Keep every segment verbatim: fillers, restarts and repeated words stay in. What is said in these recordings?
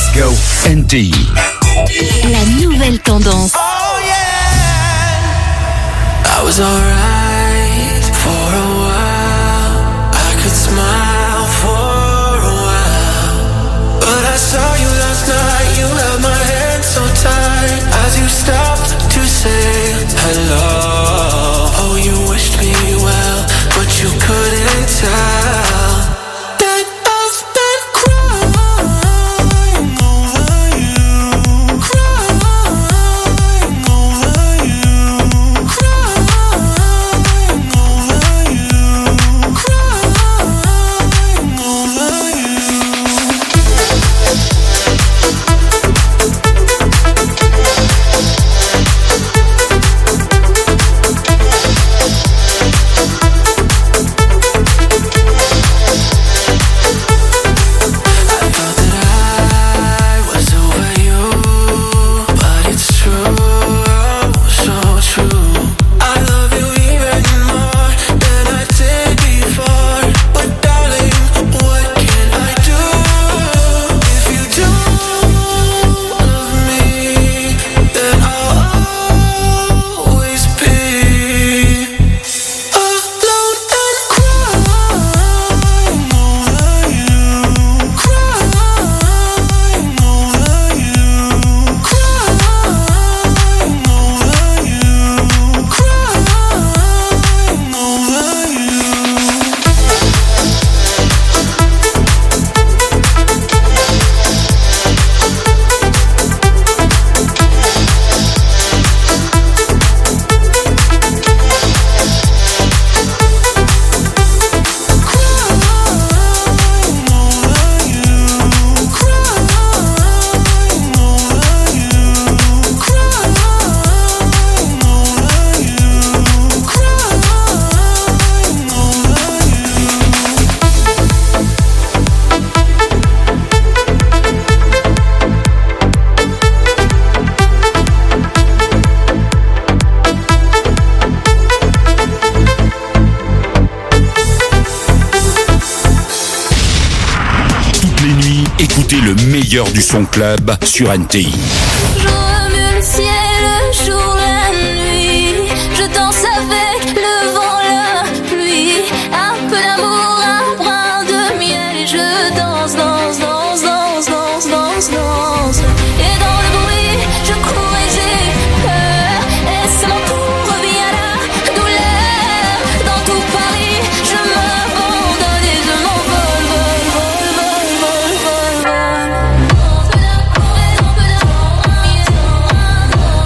Let's go. N T I. La nouvelle tendance. Oh yeah. I was alright for a while. I could smile for a while. But I saw you last night. You held my hand so tight as you stopped to say hello. Oh, you wished me well, but you couldn't tell. Du son club sur N T I. Je remue le ciel, le jour, la nuit. Je danse avec le vent, la pluie. Un peu d'amour, un brin de miel. Et je danse, danse, danse, danse, danse, danse, danse. Et dans le bruit, je cours et j'ai peur. Et c'est mon tour, revient la douleur. Dans tout Paris, je m'abandonne et je m'envole, vol, vol, vol, vol, vol, vol.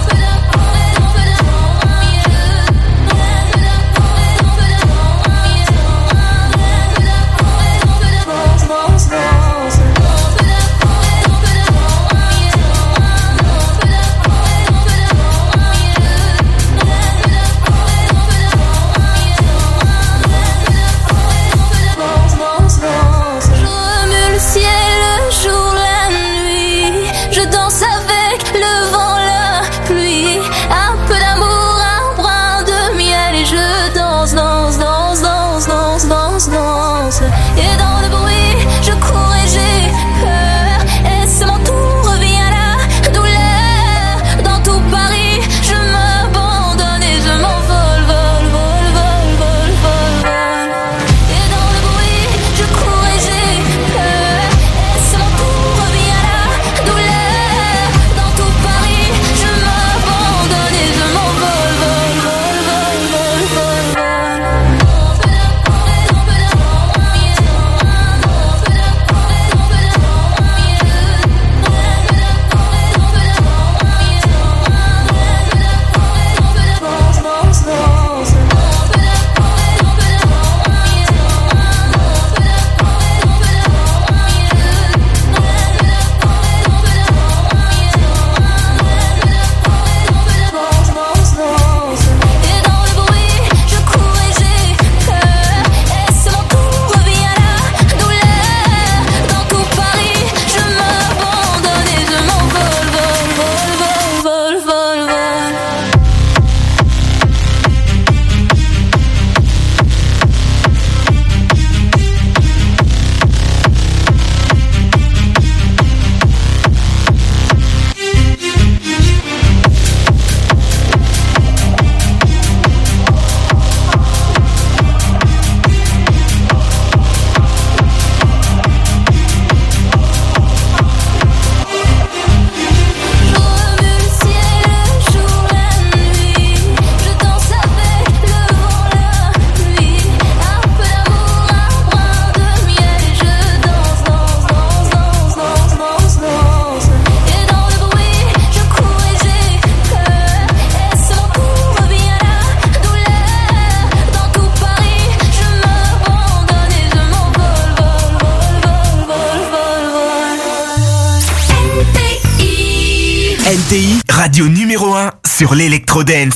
T I, radio numéro un sur l'électro-dance.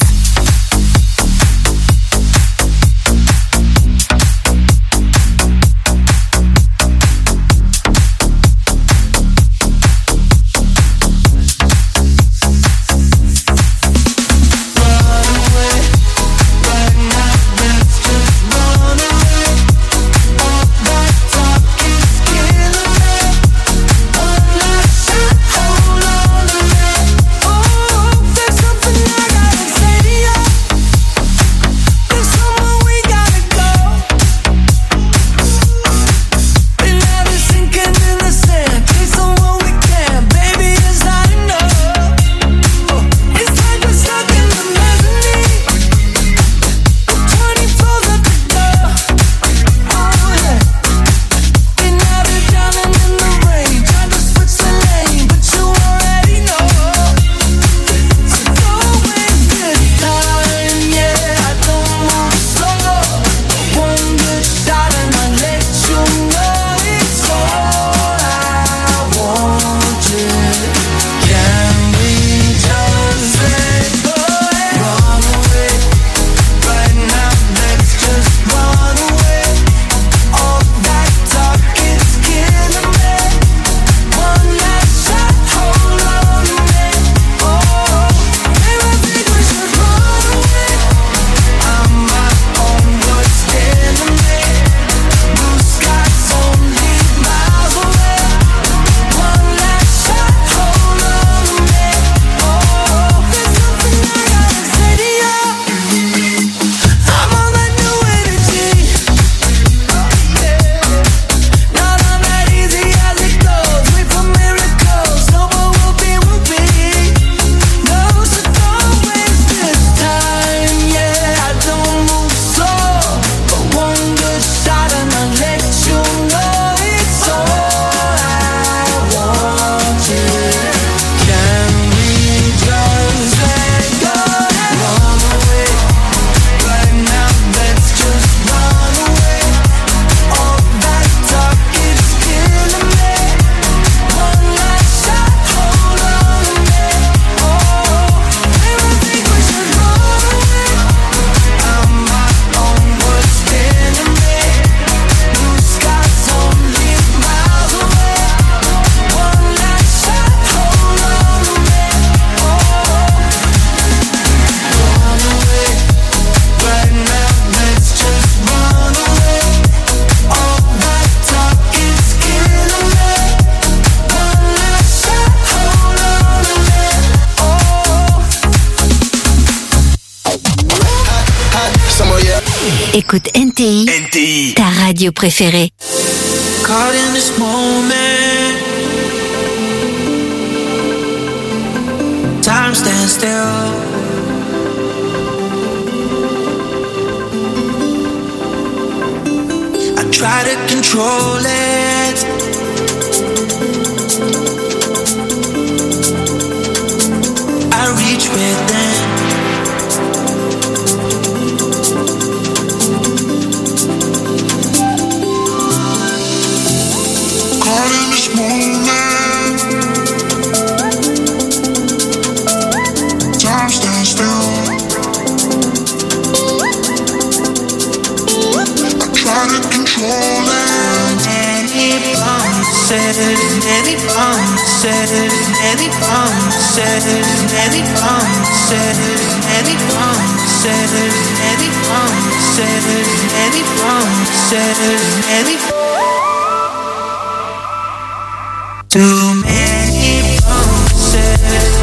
Écoute N T I, N T I, ta radio préférée. Caught in this moment, time stands still. I try to control it, I reach within. Caught in this moment, time stands still. I try to control it. Many promises, many promises, many promises, many promises, many promises, many promises, many promises, many too many promises.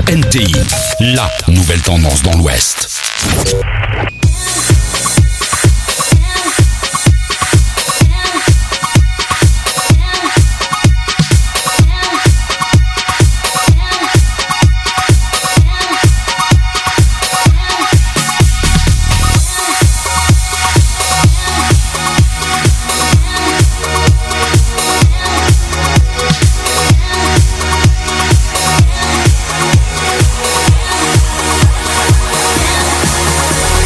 N T I, la nouvelle tendance dans l'Ouest. We'll be right back.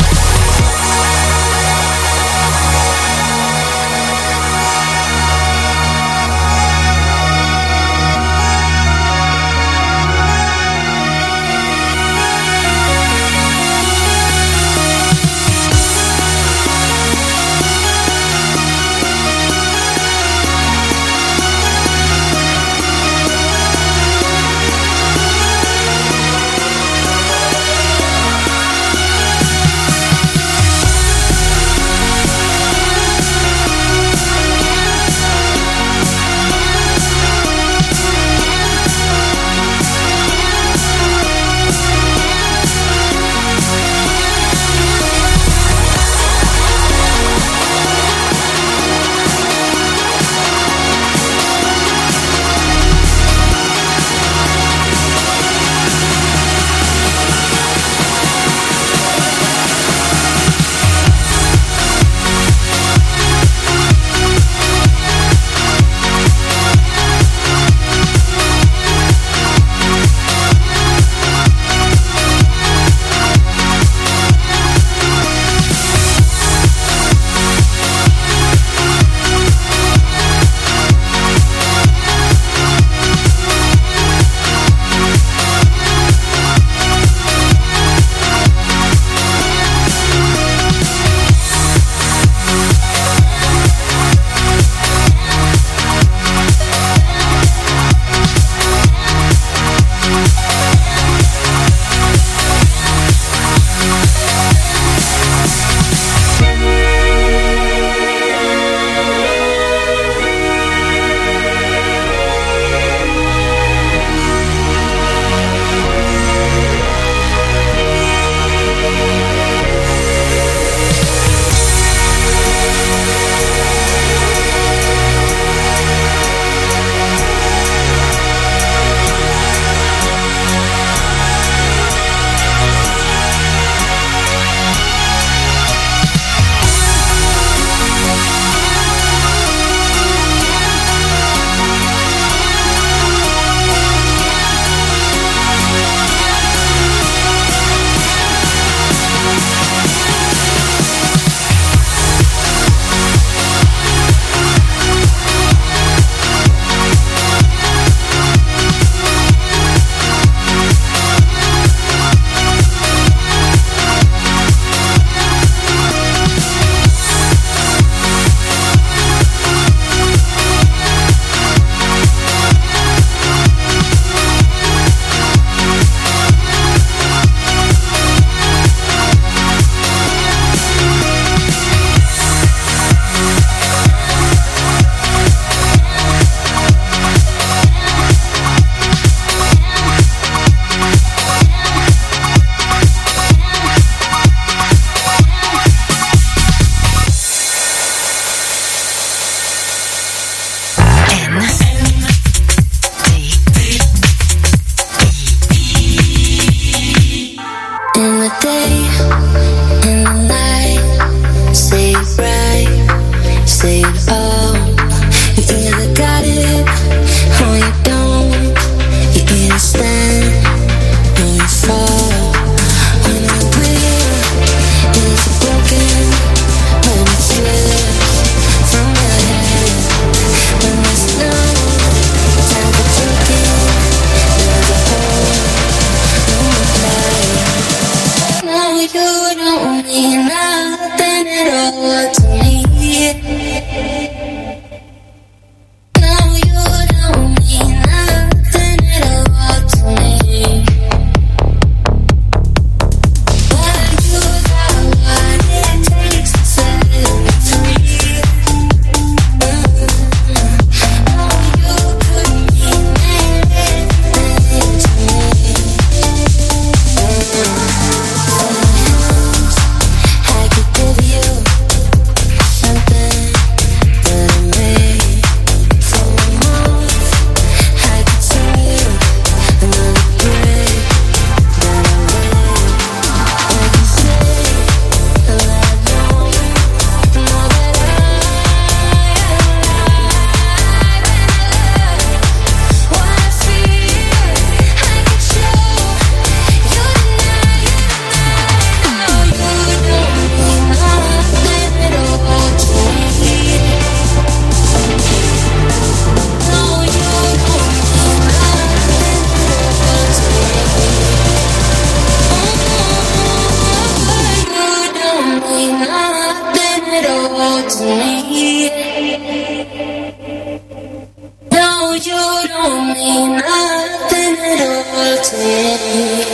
you don't mean nothing at all to me.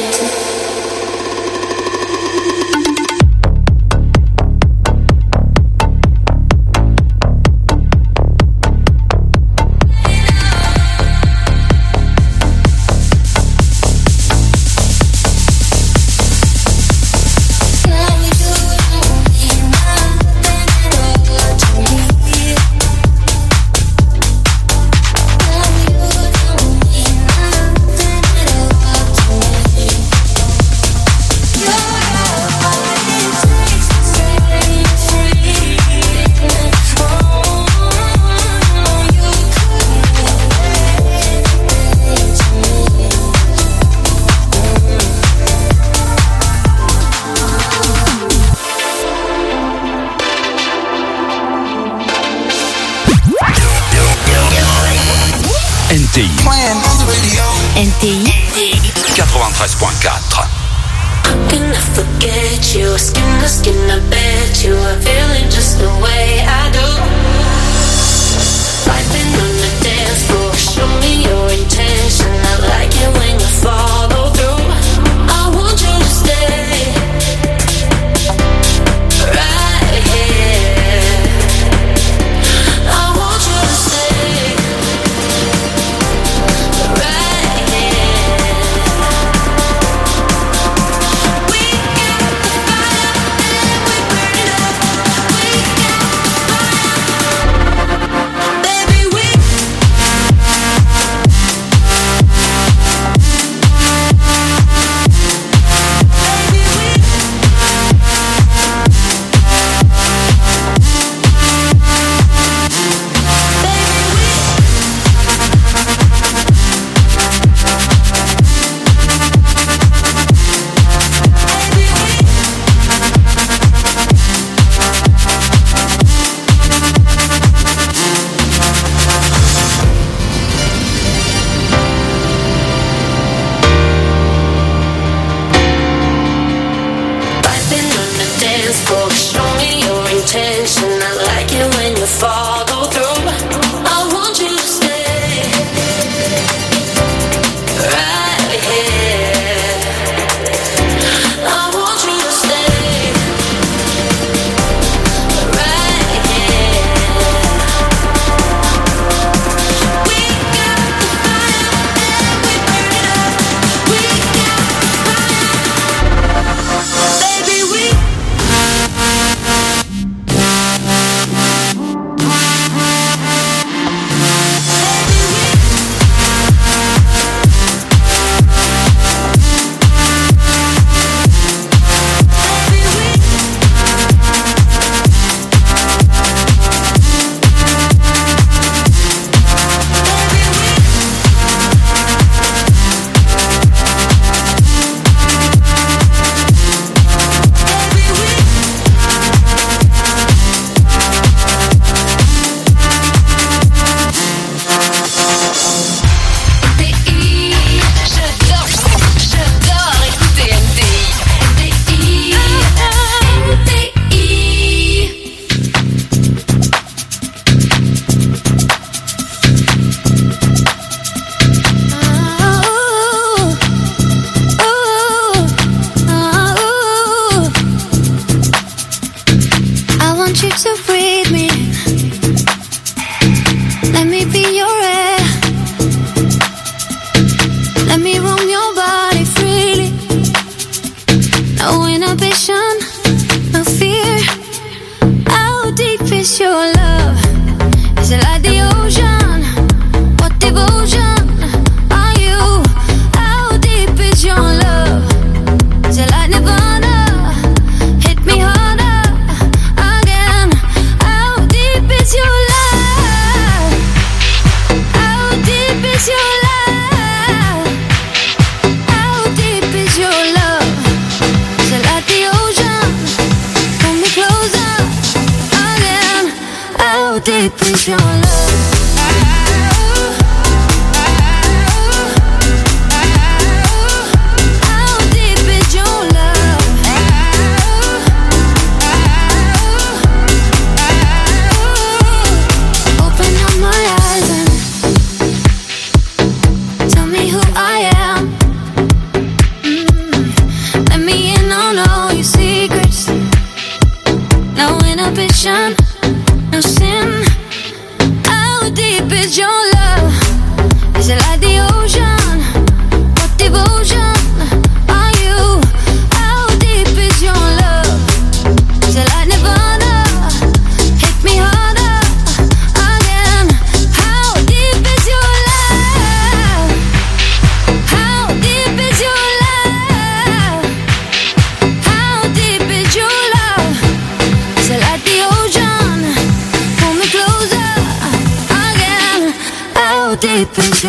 N T I. N T I quatre-vingt-treize point quatre. Can I forget you? Skin to skin, I bet you are feeling just the way I do. I've been on the dance floor. Show me your intention. I like it when you follow through. I want you to stay right here. I want you to stay right here. We got the fire and we burn it up. We got the fire, baby. We.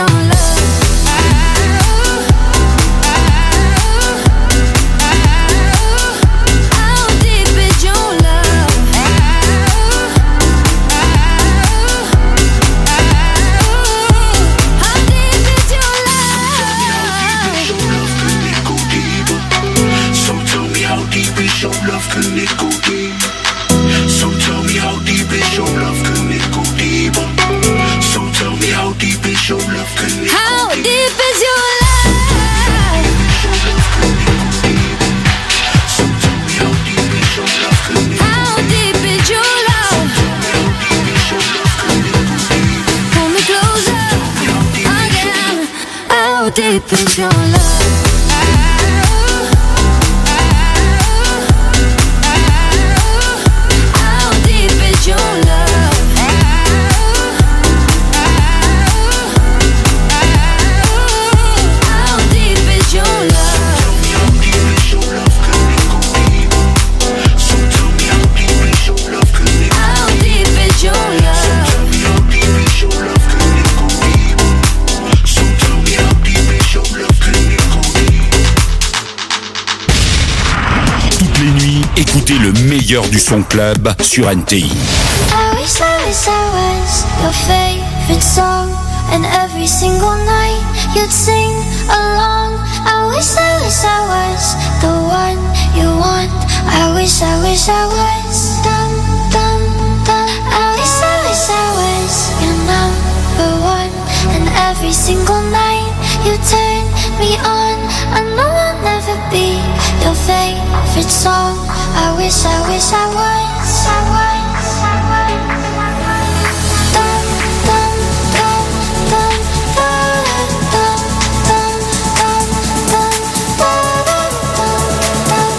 Deep is your love? How deep is your love? How deep is your love? How deep is your love? Can it go deeper? So tell me how deep is your love? Can it go deeper? How deep is your love? So tell me how deep is your love? Can it go deeper? So tell me how deep is your love? Toutes les nuits, écoutez le meilleur du son club sur N T I. I wish I wish I was your favorite song, and every single night you'd sing along. I wish I wish I was the one you want. I wish I wish I was dum dum dum. I wish I wish I was your number one, and every single night you turn me on. I know I'll never be your favorite song. I wish I wish I was. I was. I was. Dum dum dum dum dum dum dum dum dum dum dum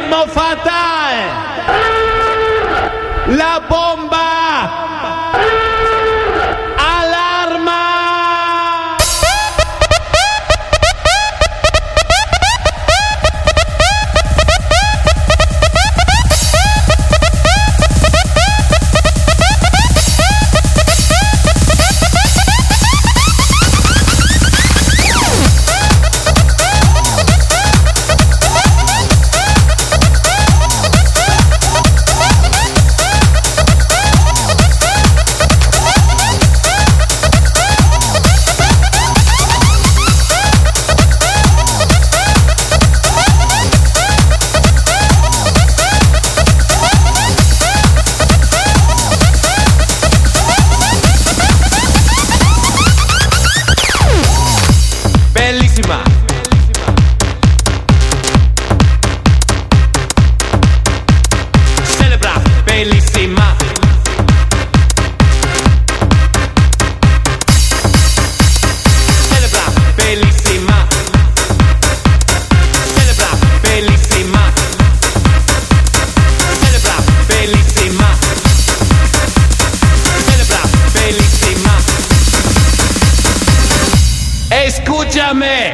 ritmo fatal. La bomba. Alarma. Escúchame.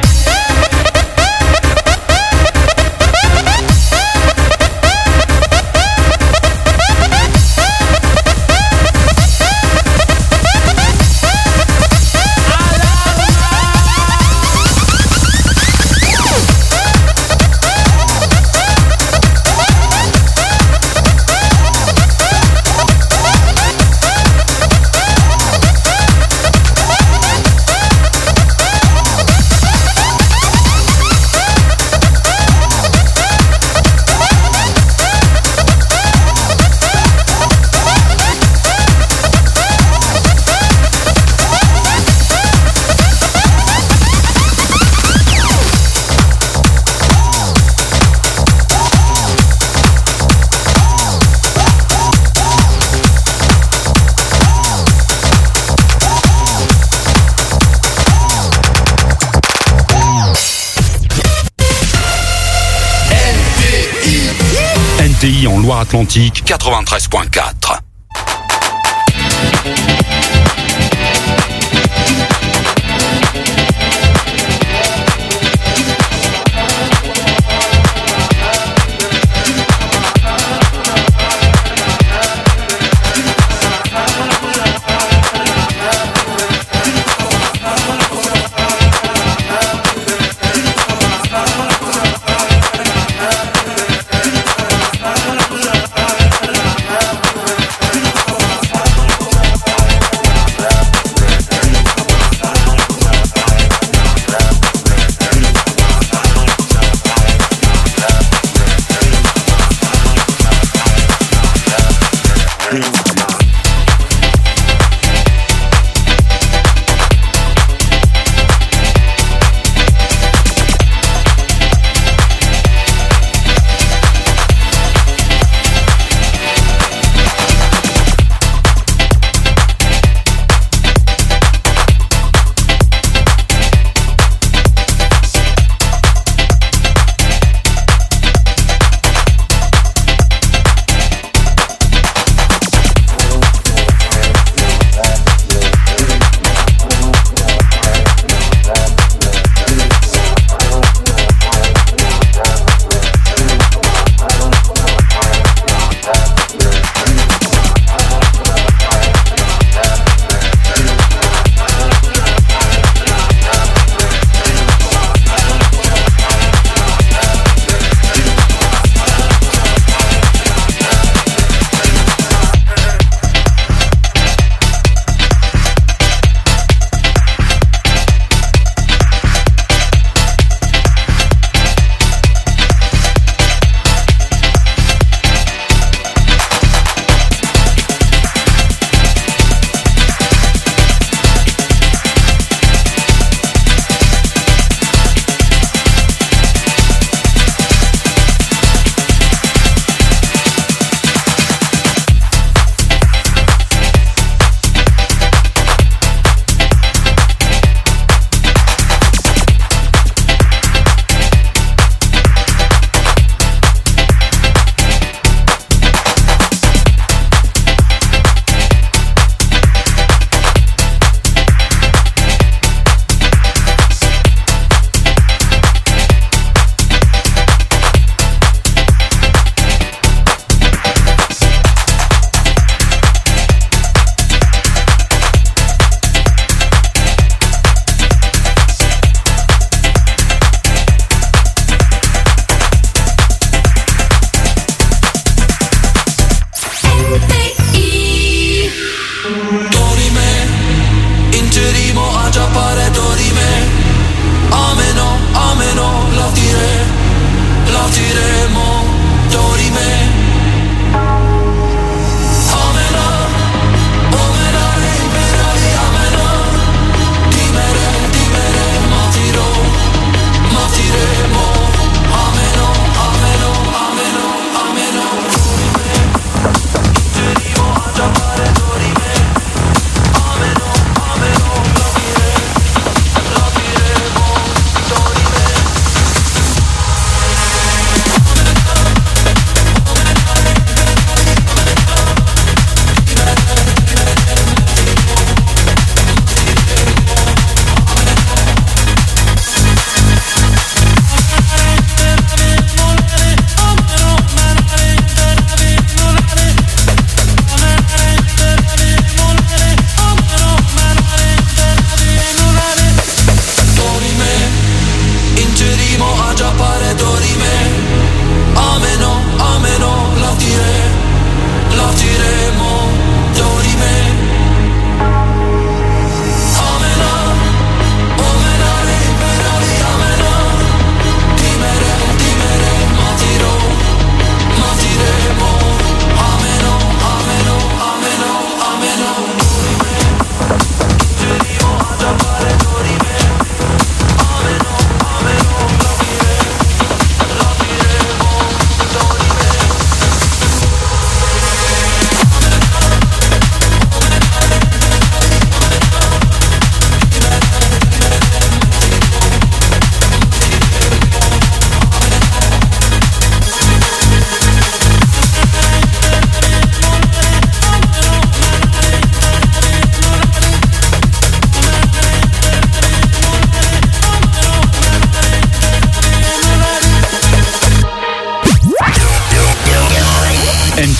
N T I en Loire-Atlantique quatre-vingt-treize point quatre.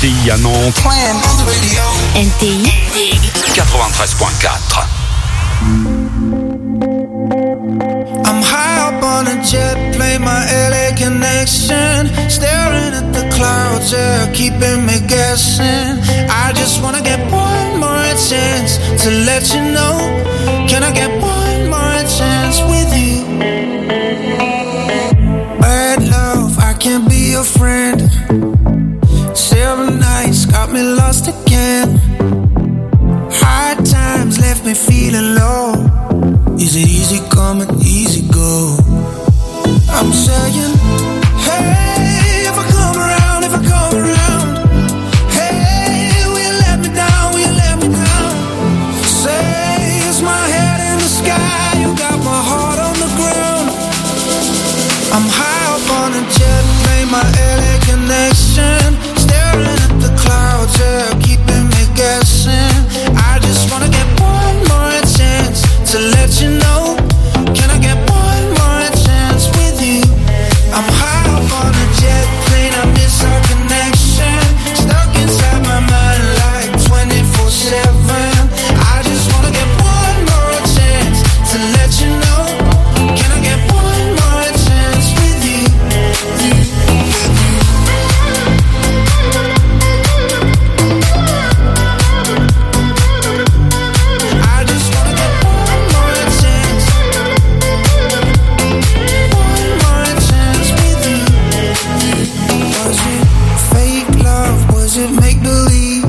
T I à Nantes. N T I quatre-vingt-treize point quatre. I'm high up on a jet plane, my L A connection, staring at the clouds, yeah, keeping me guessing. I just wanna get one more chance to let you know. Can I get one more chance with you? Bad love, I can't be your friend. Seven nights got me lost again. Hard times left me feeling low. Is it easy coming, easy go? I'm saying, hey, if I come around, if I come around, hey, will you let me down, will you let me down? Say, is my head in the sky, you got my heart on the ground. I'm high up on a jet plane, my L A connection, staring at the clouds, yeah, keeping me guessing. I just wanna get one more chance to let you know. Can I get one more chance with you? I'm high up on a jet plane, I miss our connection. Stuck inside my mind like twenty-four seven. I just wanna get one more chance to let you know. Can I get one more chance with you? I just wanna get one more chance. One more chance with you. Was it fake love? Was it make believe?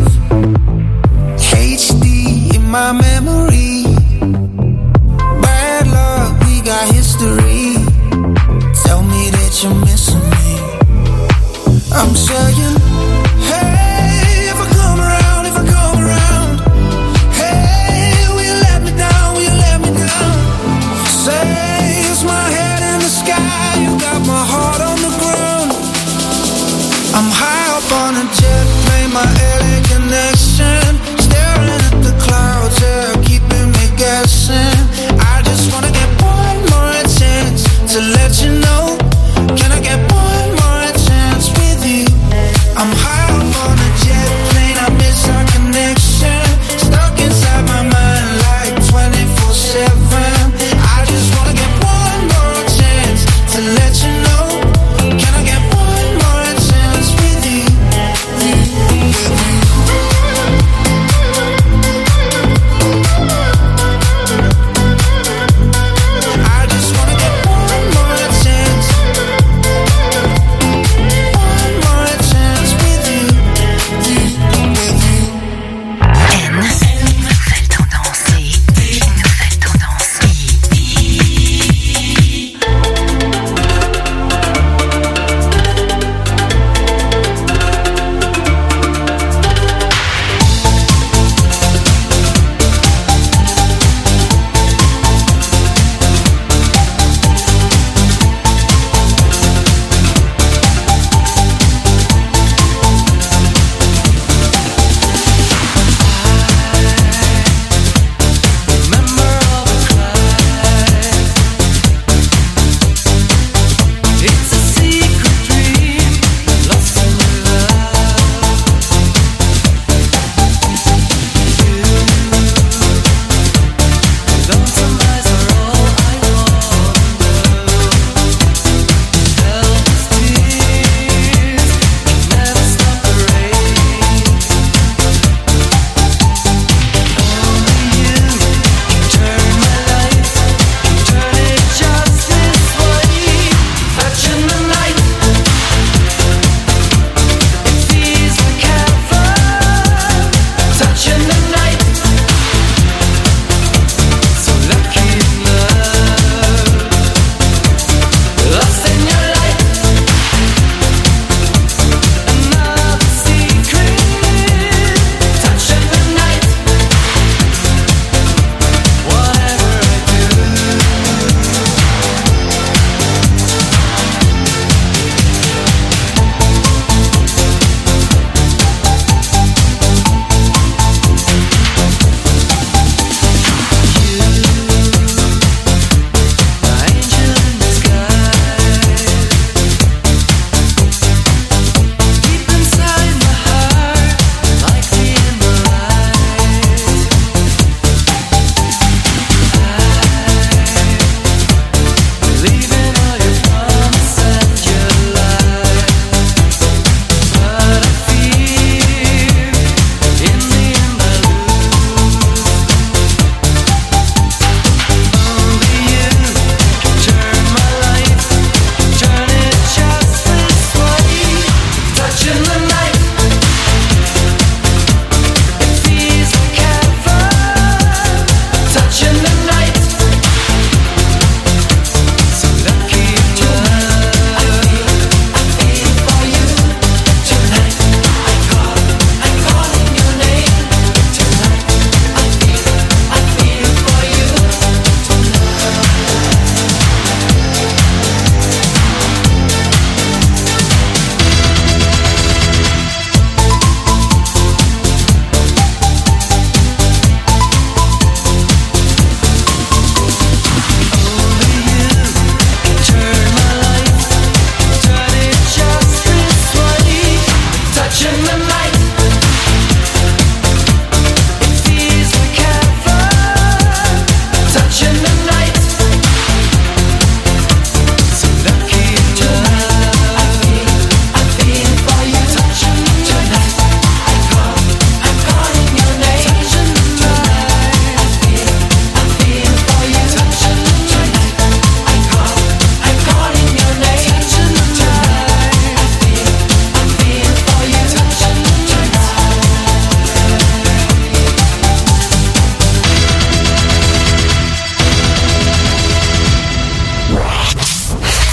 H D in my memory. Bad luck, we got history. Tell me that you're missing me. I'm saying, hey, if I come around, if I come around, hey, will you let me down, will you let me down? Say, is my head in the sky, you got my heart on the ground. I'm high up on a jet plane, my L A connection, staring at the clouds, yeah, keeping me guessing. I just wanna get one more chance to let you know. Can I get one more chance with you? I'm high up on a jet plane, I miss our connection. Stuck inside my mind like twenty-four seven. I just wanna get one more chance to let you know. Can I get one more chance with you?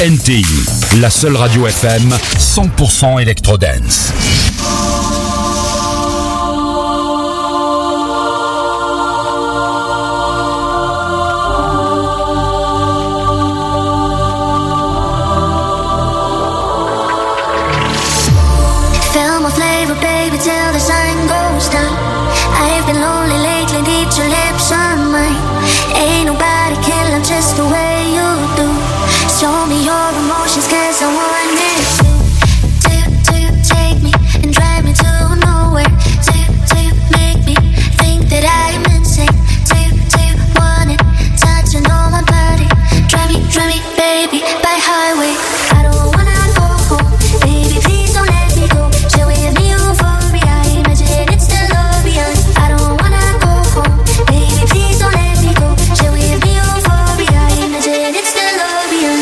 N T I, la seule radio F M cent pour cent électro-dance. Feel my flavor, baby, till the sun goes down. I've been lonely lately, need your lips on mine. Ain't nobody can love just the way you do. Show me your emotions, cause I want it to, to, to take me and drive me to nowhere. To, to make me think that I'm insane. To, to want it, touching on my body. Drive me, drive me, baby, by highway. I don't wanna go home, baby, please don't let me go. Share with me euphoria, imagine it's the love beyond. I don't wanna go home, baby, please don't let me go. Share with me euphoria, imagine it's the love beyond.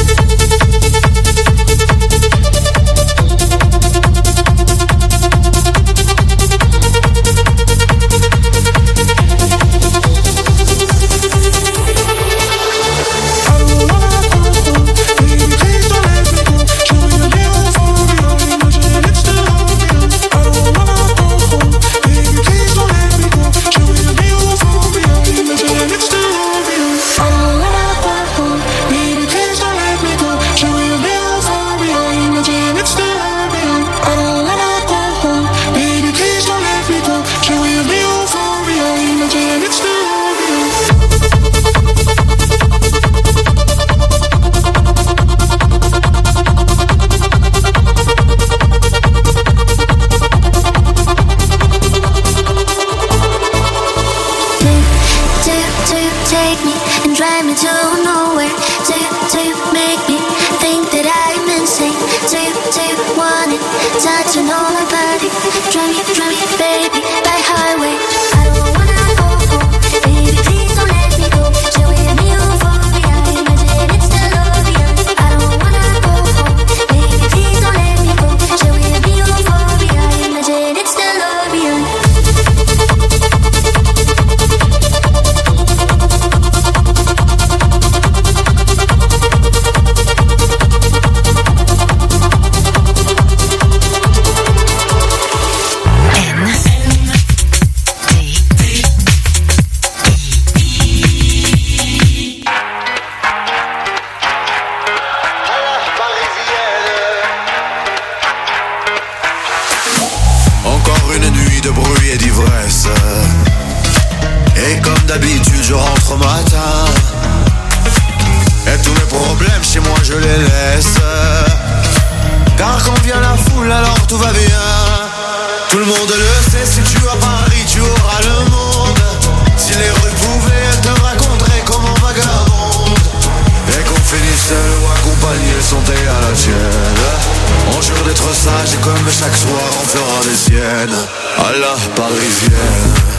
Take me and drive me to nowhere. To, to make me think that I'm insane. To, to want it, touching on my body. Drive me, drive me, baby, by highway. I don't wanna go home, baby, please don't let me go. Share with me euphoria, imagine it's the love beyond. I don't wanna go home, baby, please don't let me go. Share with me euphoria, imagine it's the love beyond. D'habitude je rentre au matin et tous mes problèmes chez moi je les laisse. Car quand vient la foule alors tout va bien. Tout le monde le sait, si tu as Paris tu auras le monde. Si les rues pouvaient te raconter comment vagabonde. Et qu'on finisse seul ou accompagné, santé à la tienne. On jure d'être sage et comme chaque soir on fera des siennes. À la parisienne.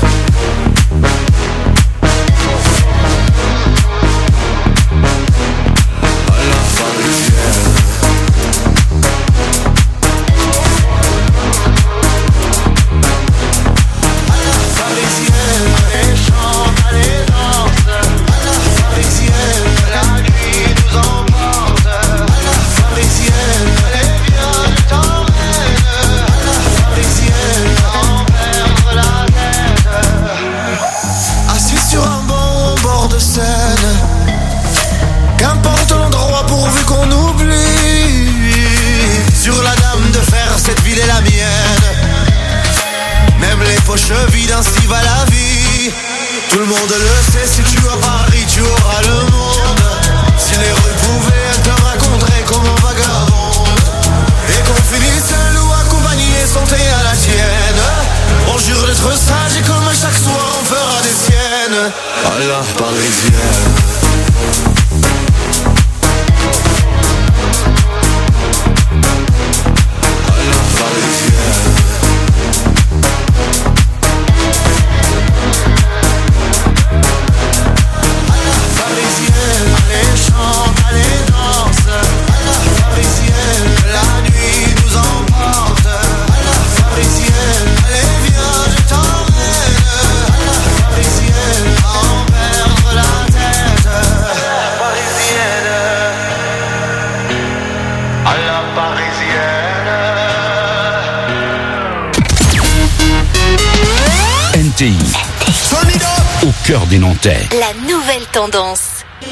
Cheville, ainsi va la vie. Tout le monde le sait, si tu as Paris, tu auras le monde. Si les rues pouvaient te raconter comment vagabonde. Et qu'on finisse seul ou accompagné, santé à la tienne. On jure d'être sage et comme chaque soir on fera des siennes. À la parisienne. T I. Au cœur des Nantais. La nouvelle tendance.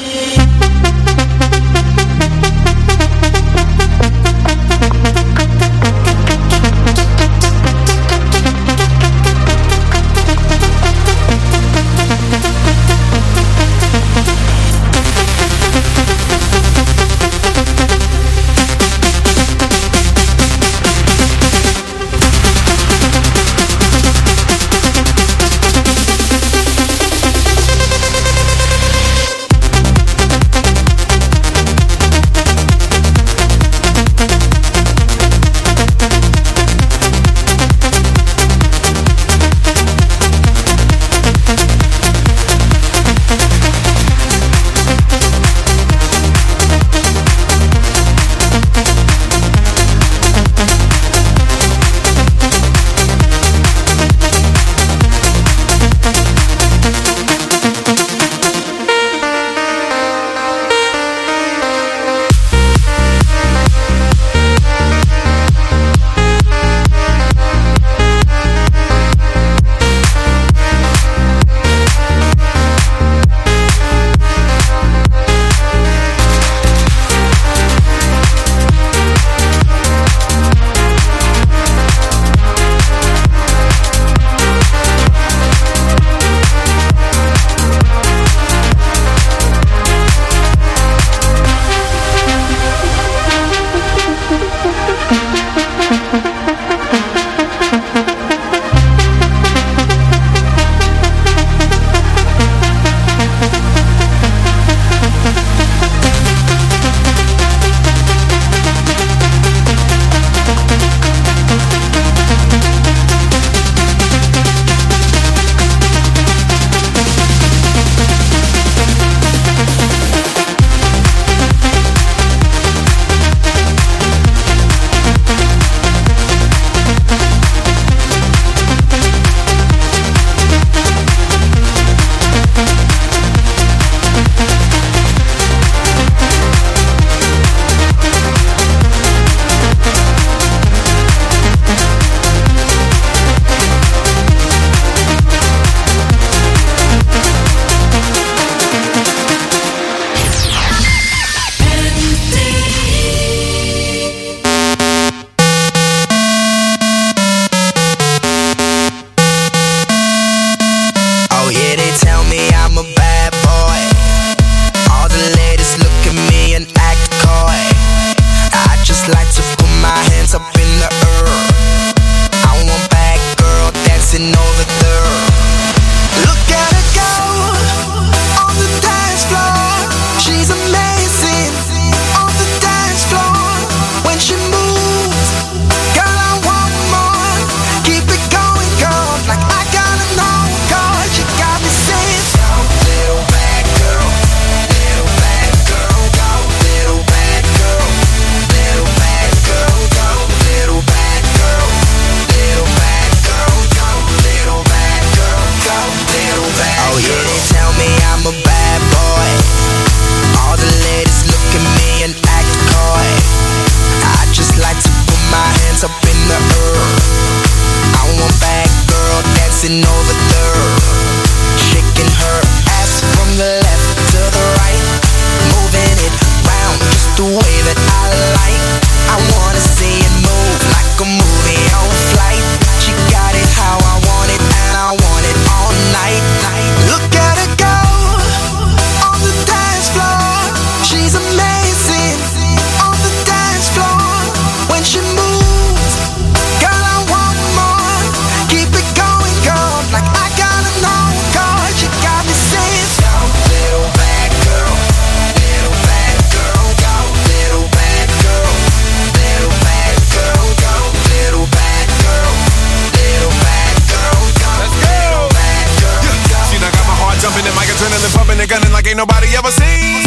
Nobody ever seen.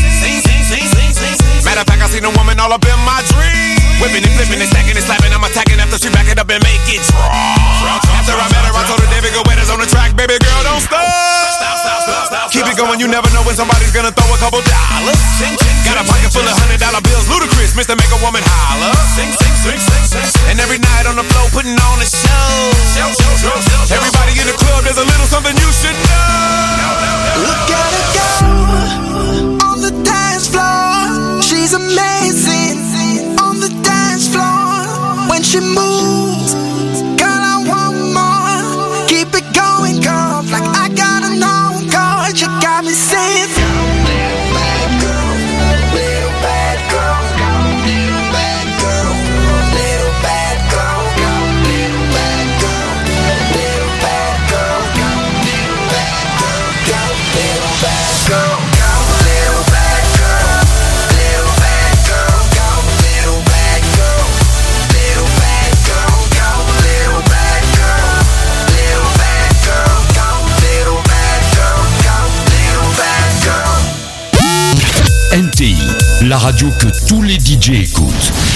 Matter of fact, I seen a woman all up in my dreams. Whipping and flipping and stacking and slapping. I'm attacking after she back it up and make it drop. After I met her, I told her David Guetta's on the track. Baby girl, don't stop. Keep it going, you never know when somebody's gonna throw a couple dollars. Got a pocket full of hundred dollar bills. Ludacris, Mister Make a Woman Holler. And every night on the floor putting on a show. Everybody in the club, there's a little something radio que tous les D J écoutent.